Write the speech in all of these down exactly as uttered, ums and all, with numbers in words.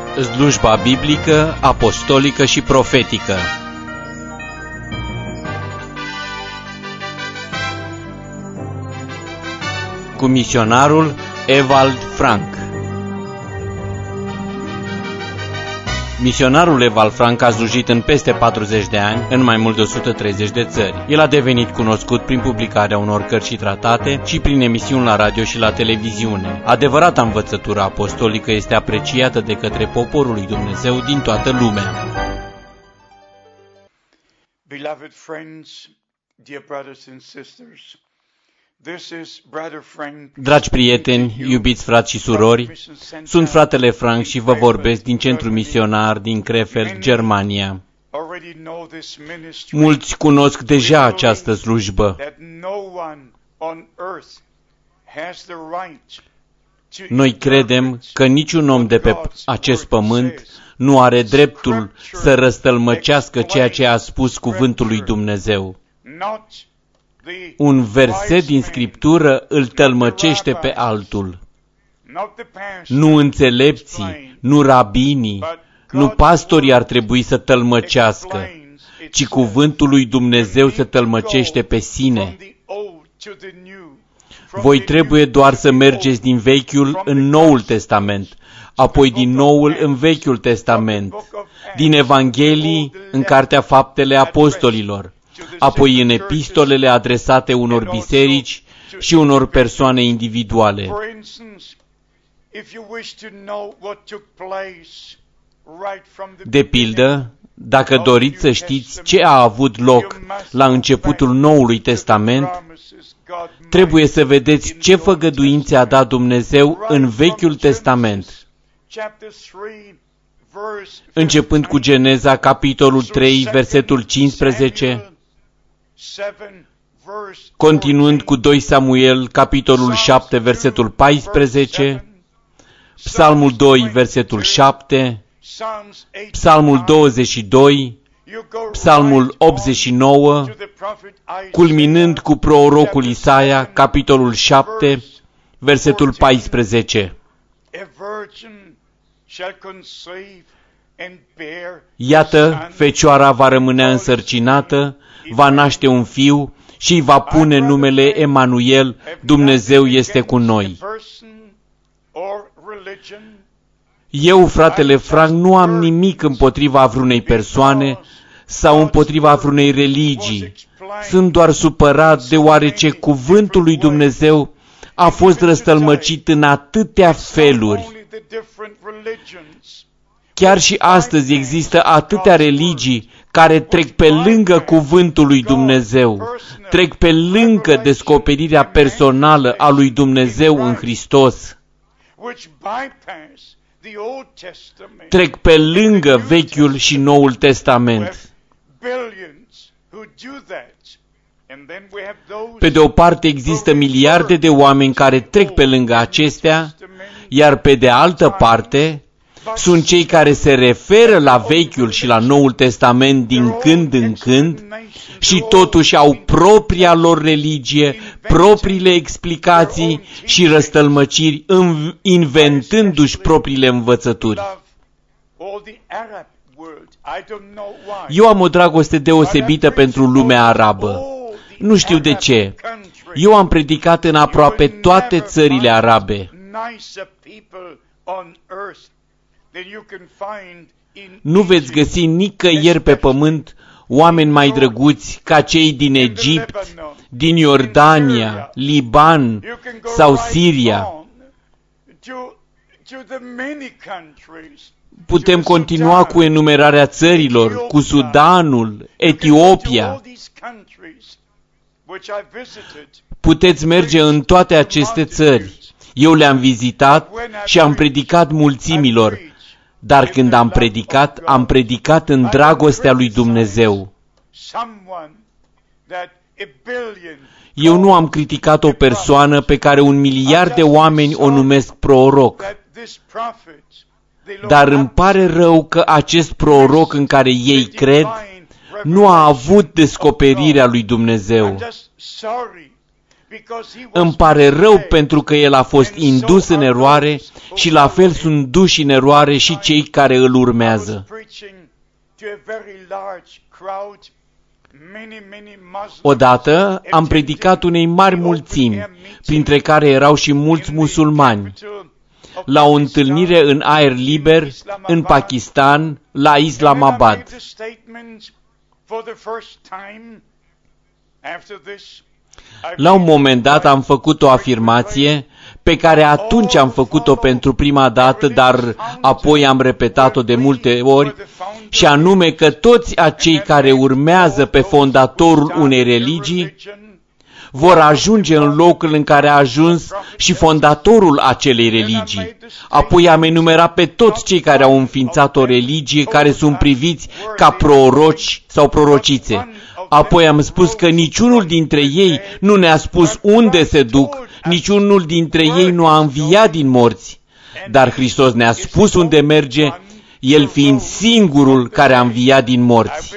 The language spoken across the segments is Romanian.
Slujba biblică, apostolică și profetică. Cu misionarul Ewald Frank. Misionarul Ewald Frank a slujit în peste patruzeci de ani, în mai mult de o sută treizeci de țări. El a devenit cunoscut prin publicarea unor cărți și tratate și prin emisiuni la radio și la televiziune. Adevărata învățătură apostolică este apreciată de către poporul lui Dumnezeu din toată lumea. Beloved friends, dear brothers and sisters, this is Brother Frank. Dragi prieteni, iubiți frați și surori, sunt fratele Frank și vă vorbesc din centru misionar din Krefeld, Germania. Mulți cunosc deja această slujbă. Noi credem că niciun om de pe acest pământ nu are dreptul să răstălmăcească ceea ce a spus cuvântul lui Dumnezeu. Un verset din Scriptură îl tălmăcește pe altul. Nu înțelepții, nu rabinii, nu pastorii ar trebui să tălmăcească, ci cuvântul lui Dumnezeu să tălmăcește pe sine. Voi trebuie doar să mergeți din Vechiul în Noul Testament, apoi din Noul în Vechiul Testament, din Evanghelii în Cartea Faptele Apostolilor, apoi în epistolele adresate unor biserici și unor persoane individuale. De pildă, dacă doriți să știți ce a avut loc la începutul Noului Testament, trebuie să vedeți ce făgăduințe a dat Dumnezeu în Vechiul Testament. Începând cu Geneza, capitolul trei, versetul cincisprezece, continuând cu doi Samuel, capitolul șapte, versetul paisprezece, Psalmul doi, versetul șapte, Psalmul douăzeci și doi, Psalmul optzeci și nouă, culminând cu prorocul Isaia, capitolul șapte, versetul paisprezece. Iată, fecioara va rămâne însărcinată, va naște un fiu și îi va pune numele Emanuel, Dumnezeu este cu noi. Eu, fratele Frank, nu am nimic împotriva vreunei persoane sau împotriva vreunei religii. Sunt doar supărat deoarece cuvântul lui Dumnezeu a fost răstălmăcit în atâtea feluri. Chiar și astăzi există atâtea religii care trec pe lângă cuvântul lui Dumnezeu, trec pe lângă descoperirea personală a lui Dumnezeu în Hristos, trec pe lângă Vechiul și Noul Testament. Pe de o parte există miliarde de oameni care trec pe lângă acestea, iar pe de altă parte sunt cei care se referă la Vechiul și la Noul Testament din când în când și totuși au propria lor religie, propriile explicații și răstălmăciri, inventându-și propriile învățături. Eu am o dragoste deosebită pentru lumea arabă. Nu știu de ce. Eu am predicat în aproape toate țările arabe. Nu veți găsi nicăieri pe pământ oameni mai drăguți ca cei din Egipt, din Iordania, Liban sau Siria. Putem continua cu enumerarea țărilor, cu Sudanul, Etiopia. Puteți merge în toate aceste țări. Eu le-am vizitat și am predicat mulțimilor, dar când am predicat, am predicat în dragostea lui Dumnezeu. Eu nu am criticat o persoană pe care un miliard de oameni o numesc proroc, dar îmi pare rău că acest proroc în care ei cred nu a avut descoperirea lui Dumnezeu. Îmi pare rău pentru că el a fost indus în eroare și la fel sunt duși în eroare și cei care îl urmează. Odată am predicat unei mari mulțimi, printre care erau și mulți musulmani, la o întâlnire în aer liber în Pakistan, la Islamabad. La un moment dat am făcut o afirmație pe care atunci am făcut-o pentru prima dată, dar apoi am repetat-o de multe ori, și anume că toți acei care urmează pe fondatorul unei religii vor ajunge în locul în care a ajuns și fondatorul acelei religii. Apoi am enumerat pe toți cei care au înființat o religie, care sunt priviți ca proroci sau prorocițe. Apoi am spus că niciunul dintre ei nu ne-a spus unde se duc, niciunul dintre ei nu a înviat din morți, dar Hristos ne-a spus unde merge, El fiind singurul care a înviat din morți.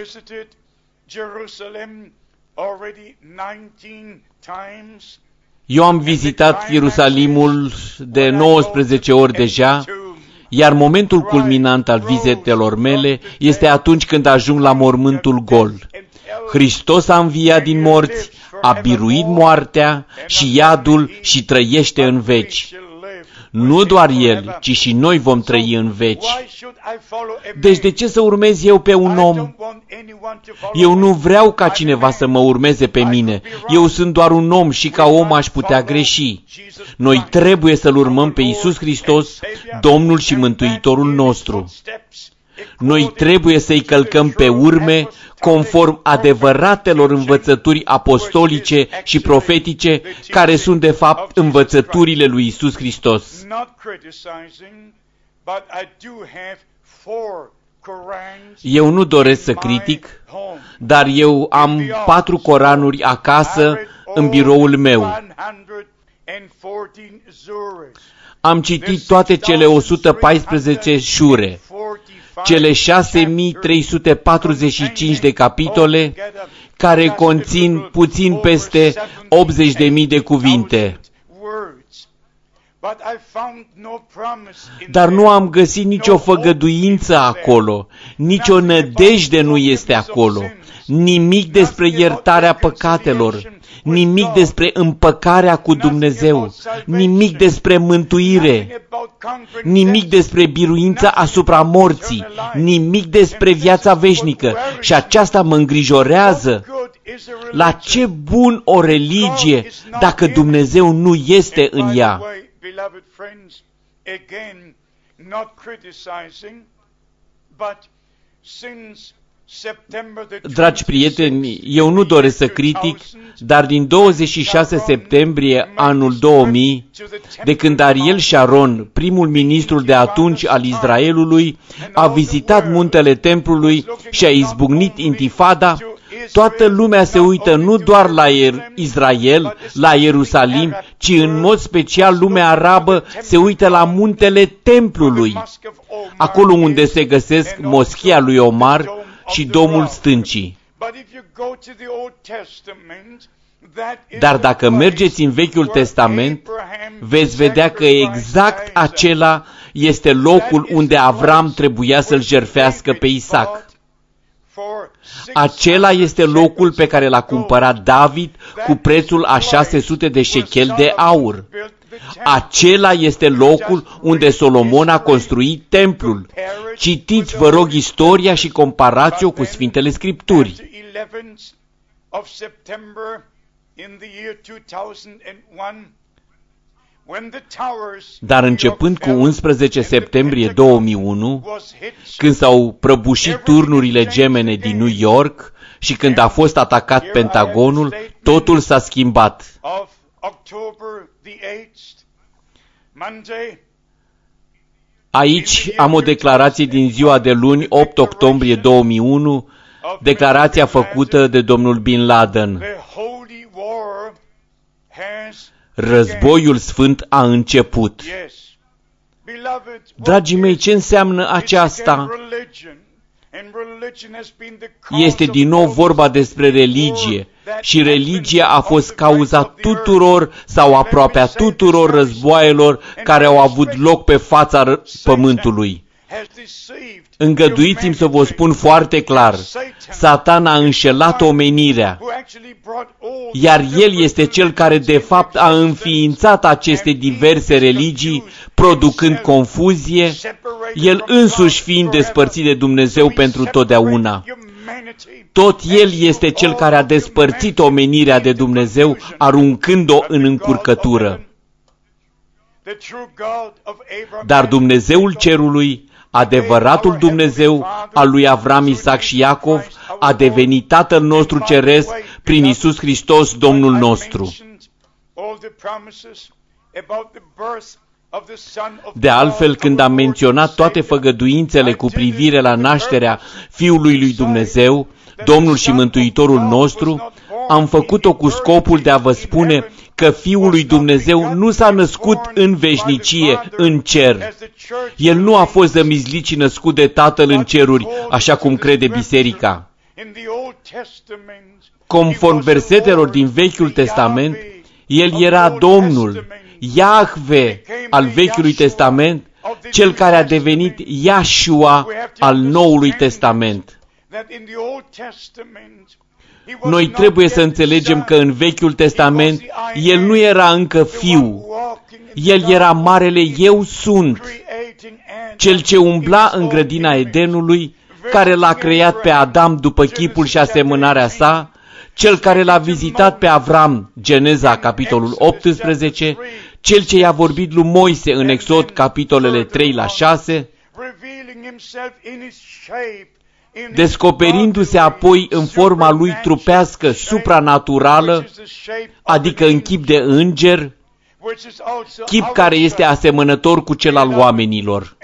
Eu am vizitat Ierusalimul de nouăsprezece ori deja, iar momentul culminant al vizitelor mele este atunci când ajung la mormântul gol. Hristos a înviat din morți, a biruit moartea și iadul și trăiește în veci. Nu doar El, ci și noi vom trăi în veci. Deci de ce să urmez eu pe un om? Eu nu vreau ca cineva să mă urmeze pe mine. Eu sunt doar un om și ca om aș putea greși. Noi trebuie să-L urmăm pe Iisus Hristos, Domnul și Mântuitorul nostru. Noi trebuie să-i călcăm pe urme conform adevăratelor învățături apostolice și profetice, care sunt de fapt învățăturile lui Iisus Hristos. Eu nu doresc să critic, dar eu am patru Coranuri acasă în biroul meu. Am citit toate cele o sută paisprezece șure, cele șase mii trei sute patruzeci și cinci de capitole, care conțin puțin peste optzeci de mii de cuvinte. Dar nu am găsit nicio făgăduință acolo, nicio nădejde nu este acolo, nimic despre iertarea păcatelor, nimic despre împăcarea cu Dumnezeu, nimic despre mântuire, nimic despre biruința asupra morții, nimic despre viața veșnică. Și aceasta mă îngrijorează. La ce bun o religie dacă Dumnezeu nu este în ea? Dragi prieteni, eu nu doresc să critic, dar din douăzeci și șase septembrie anul două mii, de când Ariel Sharon, primul ministru de atunci al Israelului, a vizitat muntele templului și a izbucnit intifada, toată lumea se uită nu doar la Israel, la Ierusalim, ci în mod special lumea arabă se uită la muntele templului, acolo unde se găsesc moschia lui Omar și Domul Stâncii. Dar dacă mergeți în Vechiul Testament, veți vedea că exact acela este locul unde Avram trebuia să-l jertfească pe Isaac. Acela este locul pe care l-a cumpărat David cu prețul a șase sute de șechel de aur. Acela este locul unde Solomon a construit templul. Citiți, vă rog, istoria și comparați-o cu Sfintele Scripturi. Dar începând cu unsprezece septembrie două mii unu, când s-au prăbușit turnurile gemene din New York și când a fost atacat Pentagonul, totul s-a schimbat. Aici am o declarație din ziua de luni, opt octombrie două mii unu, declarația făcută de domnul Bin Laden. Războiul sfânt a început. Dragii mei, ce înseamnă aceasta? Este din nou vorba despre religie și religia a fost cauza tuturor sau aproape a tuturor războaielor care au avut loc pe fața pământului. Îngăduiți-mi să vă spun foarte clar, Satan a înșelat omenirea, iar el este cel care de fapt a înființat aceste diverse religii, producând confuzie, el însuși fiind despărțit de Dumnezeu pentru totdeauna. Tot el este cel care a despărțit omenirea de Dumnezeu, aruncând-o în încurcătură. Dar Dumnezeul cerului, adevăratul Dumnezeu al lui Avram, Isaac și Iacov, a devenit Tatăl nostru ceresc prin Iisus Hristos, Domnul nostru. De altfel, când am menționat toate făgăduințele cu privire la nașterea Fiului lui Dumnezeu, Domnul și Mântuitorul nostru, am făcut-o cu scopul de a vă spune că Fiul lui Dumnezeu nu s-a născut în veșnicie, în cer. El nu a fost zămizlit și născut de Tatăl în ceruri, așa cum crede Biserica. Conform versetelor din Vechiul Testament, El era Domnul, Iahve al Vechiului Testament, Cel care a devenit Iahșua al Noului Testament. Noi trebuie să înțelegem că în Vechiul Testament El nu era încă Fiu. El era Marele Eu Sunt, Cel ce umbla în grădina Edenului, care l-a creat pe Adam după chipul și asemănarea sa, Cel care l-a vizitat pe Avram, Geneza, capitolul optsprezece, Cel ce i-a vorbit lui Moise în Exod, capitolele trei la șase, descoperindu-se apoi în forma lui trupească supranaturală, adică în chip de înger, chip care este asemănător cu cel al oamenilor.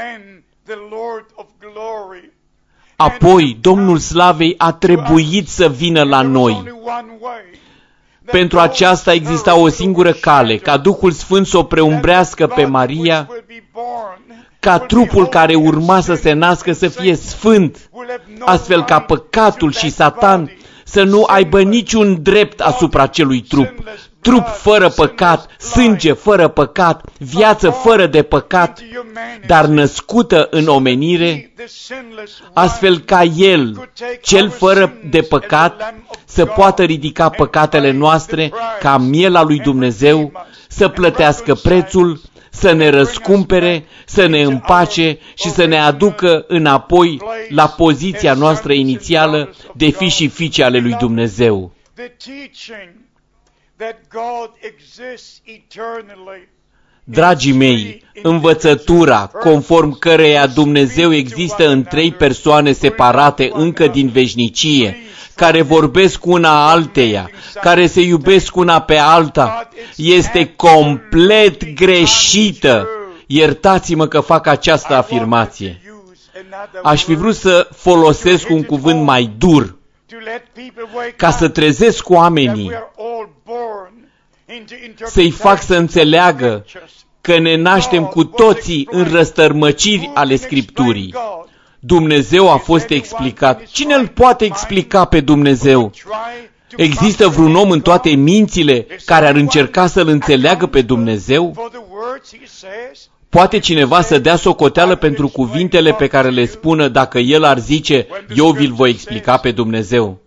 Apoi, Domnul Slavei a trebuit să vină la noi. Pentru aceasta exista o singură cale, ca Duhul Sfânt să o preumbrească pe Maria, ca trupul care urma să se nască să fie sfânt, astfel ca păcatul și Satan să nu aibă niciun drept asupra acelui trup. Trup fără păcat, sânge fără păcat, viață fără de păcat, dar născută în omenire, astfel ca El, Cel fără de păcat, să poată ridica păcatele noastre ca miela lui Dumnezeu, să plătească prețul, să ne răscumpere, să ne împace și să ne aducă înapoi la poziția noastră inițială de fi și fiice ale lui Dumnezeu. Dragii mei, învățătura conform căreia Dumnezeu există în trei persoane separate încă din veșnicie, care vorbesc una alteia, care se iubesc una pe alta, este complet greșită. Iertați-mă că fac această afirmație. Aș fi vrut să folosesc un cuvânt mai dur, ca să trezesc oamenii, să-i fac să înțeleagă că ne naștem cu toții în răstărmăciri ale Scripturii. Dumnezeu a fost explicat. Cine îl poate explica pe Dumnezeu? Există vreun om în toate mințile care ar încerca să-L înțeleagă pe Dumnezeu? Poate cineva să dea socoteală pentru cuvintele pe care le spună dacă el ar zice, eu vi-l voi explica pe Dumnezeu?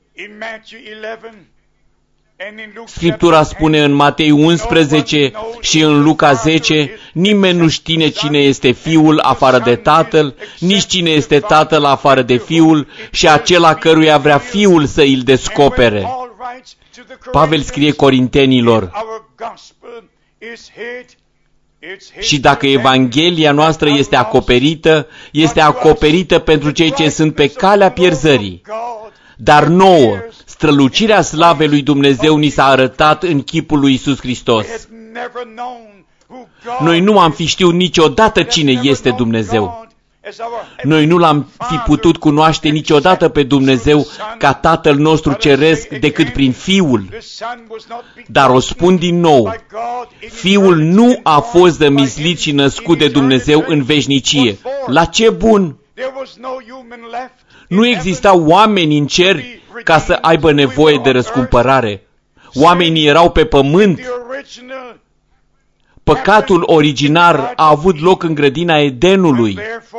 Scriptura spune în Matei unsprezece și în Luca zece, nimeni nu știe cine este Fiul afară de Tatăl, nici cine este Tatăl afară de Fiul și acela căruia vrea Fiul să îl descopere. Pavel scrie Corintenilor, și dacă Evanghelia noastră este acoperită, este acoperită pentru cei ce sunt pe calea pierzării. Dar nouă, strălucirea slavei lui Dumnezeu ni s-a arătat în chipul lui Iisus Hristos. Noi nu am fi știut niciodată cine este Dumnezeu. Noi nu l-am fi putut cunoaște niciodată pe Dumnezeu ca Tatăl nostru ceresc decât prin Fiul. Dar o spun din nou, Fiul nu a fost zămislit și născut de Dumnezeu în veșnicie. La ce bun? Nu existau oameni în cer ca să aibă nevoie de răscumpărare. Oamenii erau pe pământ. Păcatul originar a avut loc în grădina Edenului.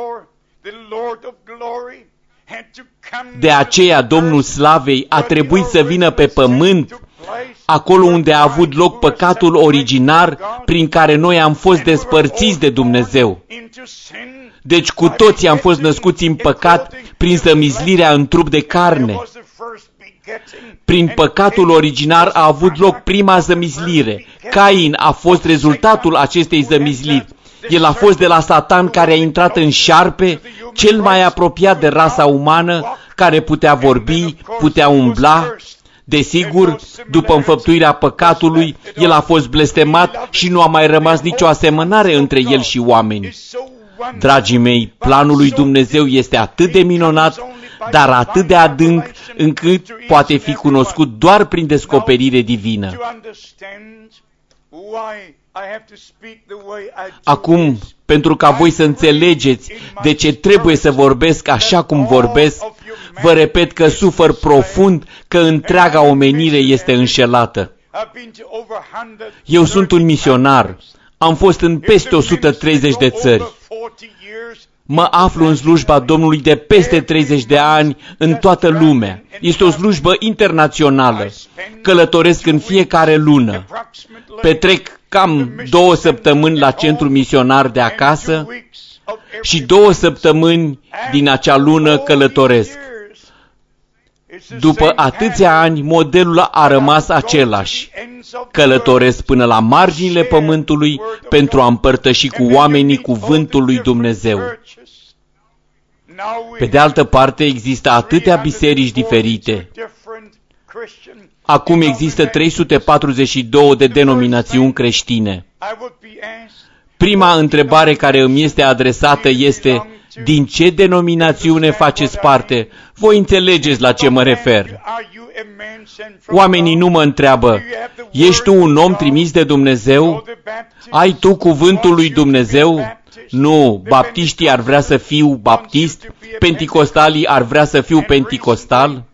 De aceea Domnul Slavei a trebuit să vină pe pământ, acolo unde a avut loc păcatul originar prin care noi am fost despărțiți de Dumnezeu. Deci cu toții am fost născuți în păcat prin zămizlirea în trup de carne. Prin păcatul originar a avut loc prima zămizlire. Cain a fost rezultatul acestei zămizliri. El a fost de la Satan, care a intrat în șarpe, cel mai apropiat de rasa umană, care putea vorbi, putea umbla. Desigur, după înfăptuirea păcatului, el a fost blestemat și nu a mai rămas nicio asemănare între el și oameni. Dragii mei, planul lui Dumnezeu este atât de minunat, dar atât de adânc, încât poate fi cunoscut doar prin descoperire divină. Acum, pentru ca voi să înțelegeți de ce trebuie să vorbesc așa cum vorbesc, vă repet că sufăr profund că întreaga omenire este înșelată. Eu sunt un misionar. Am fost în peste o sută treizeci de țări. Mă aflu în slujba Domnului de peste treizeci de ani în toată lumea. Este o slujbă internațională. Călătoresc în fiecare lună. Petrec cam două săptămâni la centru misionar de acasă și două săptămâni din acea lună călătoresc. După atâția ani, modelul a rămas același. Călătoresc până la marginile pământului pentru a împărtăși cu oamenii cuvântul lui Dumnezeu. Pe de altă parte, există atâtea biserici diferite. Acum există trei sute patruzeci și două de denominațiuni creștine. Prima întrebare care îmi este adresată este: din ce denominațiune faceți parte? Voi înțelegeți la ce mă refer. Oamenii nu mă întreabă: ești tu un om trimis de Dumnezeu? Ai tu cuvântul lui Dumnezeu? Nu, baptiștii ar vrea să fiu baptist, penticostalii ar vrea să fiu penticostal.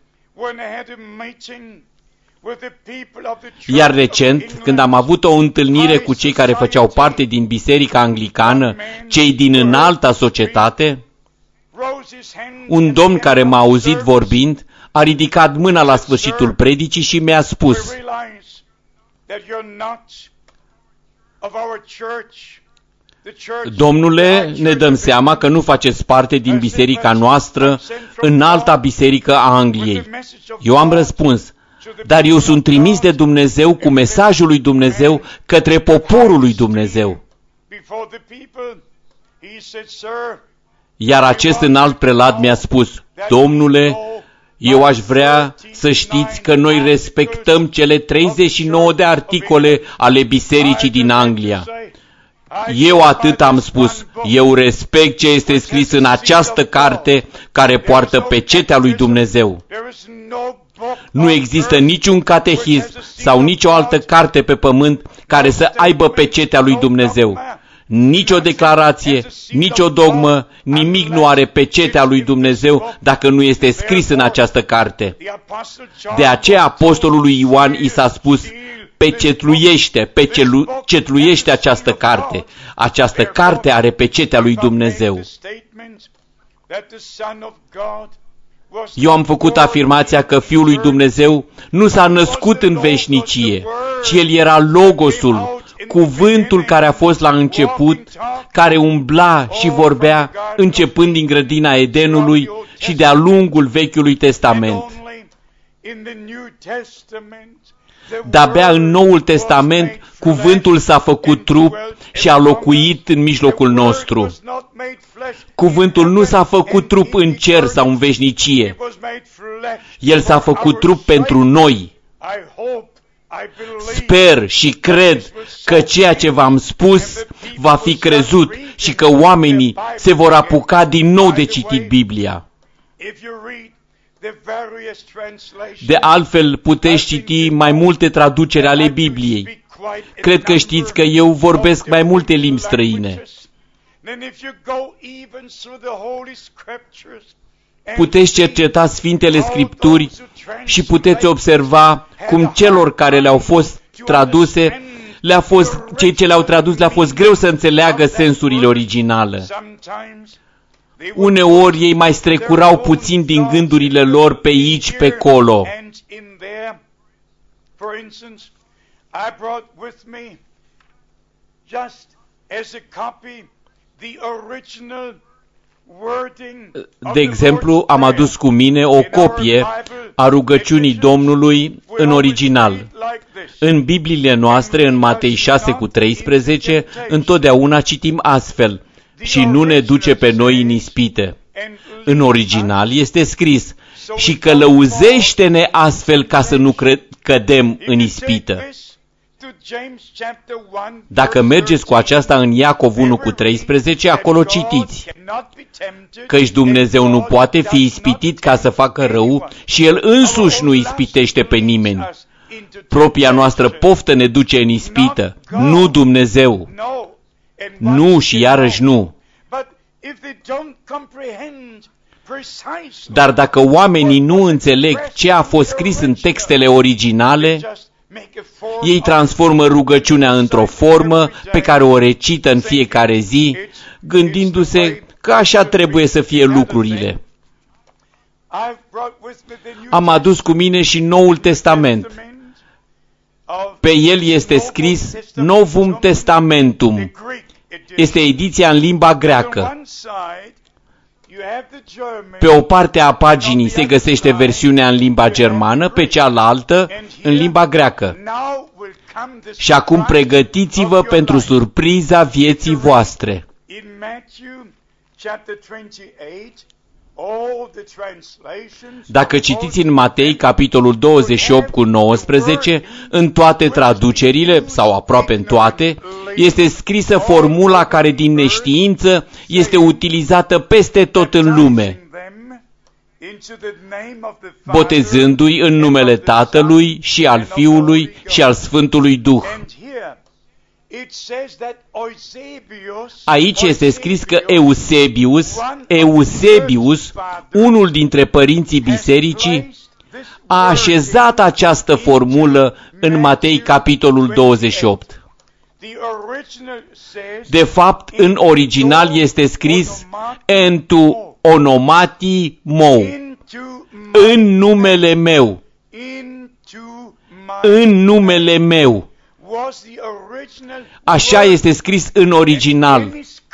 Iar recent, când am avut o întâlnire cu cei care făceau parte din Biserica Anglicană, cei din înalta societate, un domn care m-a auzit vorbind a ridicat mâna la sfârșitul predicii și mi-a spus: Domnule, ne dăm seama că nu faceți parte din biserica noastră, înalta biserică a Angliei. Eu am răspuns: dar eu sunt trimis de Dumnezeu cu mesajul lui Dumnezeu către poporul lui Dumnezeu. Iar acest înalt prelat mi-a spus: Domnule, eu aș vrea să știți că noi respectăm cele treizeci și nouă de articole ale bisericii din Anglia. Eu atât am spus: eu respect ce este scris în această carte care poartă pecetea lui Dumnezeu. Nu există niciun catehism sau nicio altă carte pe pământ care să aibă pecetea lui Dumnezeu. Nici o declarație, nici o dogmă, nimic nu are pecetea lui Dumnezeu dacă nu este scris în această carte. De aceea apostolului Ioan i s-a spus: pecetluiește, pecetluiește această carte. Această carte are pecetea lui Dumnezeu. Eu am făcut afirmația că Fiul lui Dumnezeu nu s-a născut în veșnicie, ci El era Logosul, cuvântul care a fost la început, care umbla și vorbea începând din grădina Edenului și de-a lungul Vechiului Testament. De-abia în Noul Testament, cuvântul s-a făcut trup și a locuit în mijlocul nostru. Cuvântul nu s-a făcut trup în cer sau în veșnicie. El s-a făcut trup pentru noi. Sper și cred că ceea ce v-am spus va fi crezut și că oamenii se vor apuca din nou de citit Biblia. De altfel, puteți citi mai multe traduceri ale Bibliei. Cred că știți că eu vorbesc mai multe limbi străine. puteți cerceta Sfintele Scripturi și puteți observa cum celor care le-au fost traduse, le-a fost, cei ce le-au tradus le-a fost greu să înțeleagă sensurile originale. Uneori ei mai strecurau puțin din gândurile lor pe aici, pe colo. De exemplu, am adus cu mine o copie a rugăciunii Domnului în original. În Bibliile noastre, în Matei șase cu treisprezece, întotdeauna citim astfel: și nu ne duce pe noi în ispite. În original este scris: și călăuzește-ne astfel ca să nu cădem în ispită. Dacă mergeți cu aceasta în Iacov unu cu treisprezece, acolo citiți: căci Dumnezeu nu poate fi ispitit ca să facă rău și El însuși nu ispitește pe nimeni. Propria noastră poftă ne duce în ispită, nu Dumnezeu. Nu și iarăși nu. Dar dacă oamenii nu înțeleg ce a fost scris în textele originale, ei transformă rugăciunea într-o formă pe care o recită în fiecare zi, gândindu-se că așa trebuie să fie lucrurile. Am adus cu mine și Noul Testament. Pe el este scris Novum Testamentum. Este ediția în limba greacă. Pe o parte a paginii se găsește versiunea în limba germană, pe cealaltă în limba greacă. Și acum pregătiți-vă pentru surpriza vieții voastre. Dacă citiți în Matei, capitolul douăzeci și opt cu nouăsprezece, în toate traducerile, sau aproape în toate, este scrisă formula care din neștiință este utilizată peste tot în lume, botezându-i în numele Tatălui și al Fiului și al Sfântului Duh. Aici este scris că Eusebius, Eusebius, unul dintre părinții bisericii, a așezat această formulă în Matei capitolul douăzeci și opt. De fapt, în original este scris entu onomati mou, în numele meu, în numele meu. Așa este scris în original.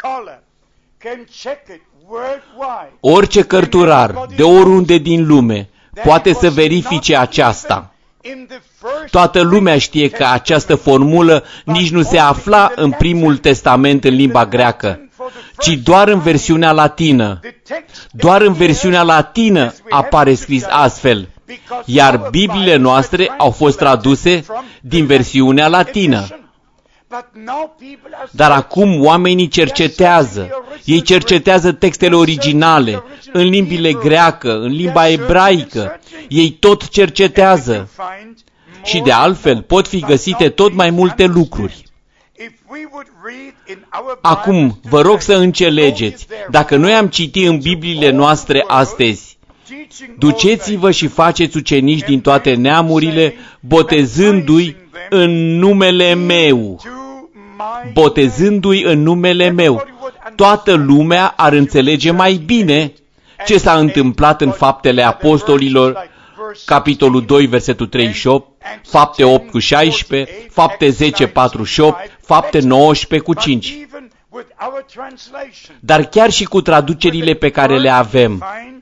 Orice cărturar, de oriunde din lume, poate să verifice aceasta. Toată lumea știe că această formulă nici nu se afla în Primul Testament în limba greacă, ci doar în versiunea latină. Doar în versiunea latină apare scris astfel, iar Bibliile noastre au fost traduse din versiunea latină. Dar acum oamenii cercetează, ei cercetează textele originale, în limbile greacă, în limba ebraică, ei tot cercetează. Și de altfel pot fi găsite tot mai multe lucruri. Acum, vă rog să înțelegeți, dacă noi am citit în Bibliile noastre astăzi, duceți-vă și faceți ucenici din toate neamurile, botezându-i în numele meu. Botezându-i în numele meu. Toată lumea ar înțelege mai bine ce s-a întâmplat în Faptele Apostolilor, capitolul doi, versetul treizeci și opt, Fapte opt cu șaisprezece, Fapte zece, patruzeci și opt, Fapte nouăsprezece cu cinci. Dar chiar și cu traducerile pe care le avem,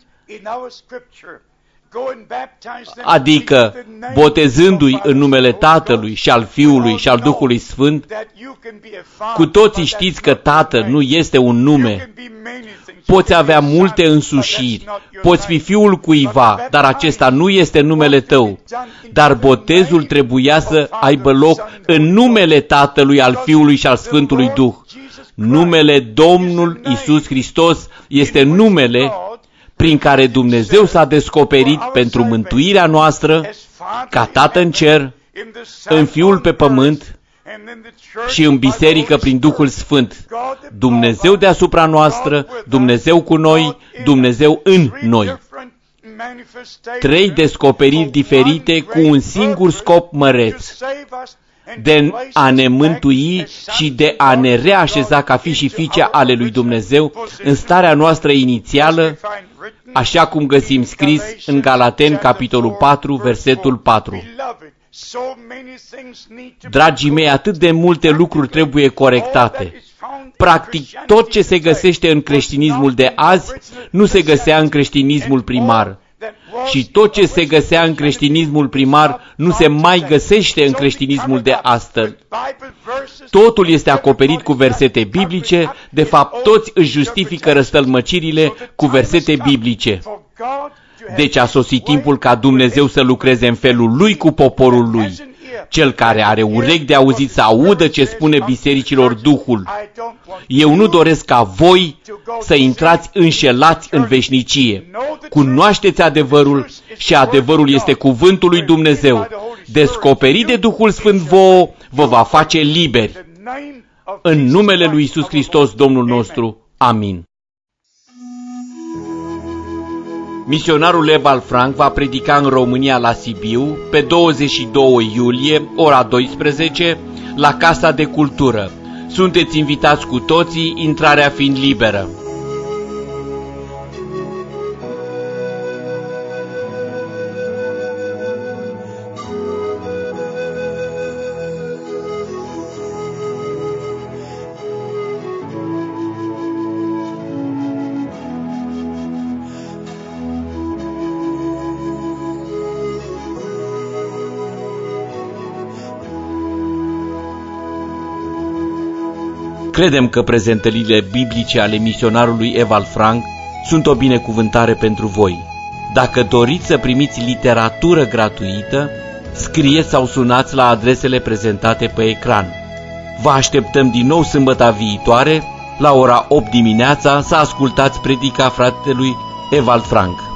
adică botezându-i în numele Tatălui și al Fiului și al Duhului Sfânt, cu toții știți că Tatăl nu este un nume. Poți avea multe însușiri, poți fi fiul cuiva, dar acesta nu este numele tău. Dar botezul trebuia să aibă loc în numele Tatălui, al Fiului și al Sfântului Duh. Numele Domnul Iisus Hristos este numele prin care Dumnezeu s-a descoperit pentru mântuirea noastră, ca Tată în cer, în Fiul pe pământ și în biserică prin Duhul Sfânt. Dumnezeu deasupra noastră, Dumnezeu cu noi, Dumnezeu în noi. Trei descoperiri diferite cu un singur scop măreț: de a ne mântui și de a ne reașeza ca fi și fiice ale lui Dumnezeu în starea noastră inițială, așa cum găsim scris în Galateni, capitolul patru, versetul patru. Dragii mei, atât de multe lucruri trebuie corectate. Practic, tot ce se găsește în creștinismul de azi nu se găsea în creștinismul primar. Și tot ce se găsea în creștinismul primar nu se mai găsește în creștinismul de astăzi. Totul este acoperit cu versete biblice, de fapt toți își justifică răstălmăcirile cu versete biblice. Deci a sosit timpul ca Dumnezeu să lucreze în felul Lui cu poporul Lui. Cel care are urechi de auzit să audă ce spune bisericilor Duhul. Eu nu doresc ca voi să intrați înșelați în veșnicie. Cunoașteți adevărul și adevărul este cuvântul lui Dumnezeu. Descoperit de Duhul Sfânt vouă, vă va face liberi. În numele lui Iisus Hristos, Domnul nostru. Amin. Misionarul Ewald Frank va predica în România la Sibiu pe douăzeci și doi iulie, ora douăsprezece, la Casa de Cultură. Sunteți invitați cu toții, intrarea fiind liberă. Credem că prezentările biblice ale misionarului Ewald Frank sunt o binecuvântare pentru voi. Dacă doriți să primiți literatură gratuită, scrieți sau sunați la adresele prezentate pe ecran. Vă așteptăm din nou sâmbăta viitoare, la ora opt dimineața, să ascultați predica fratelui Ewald Frank.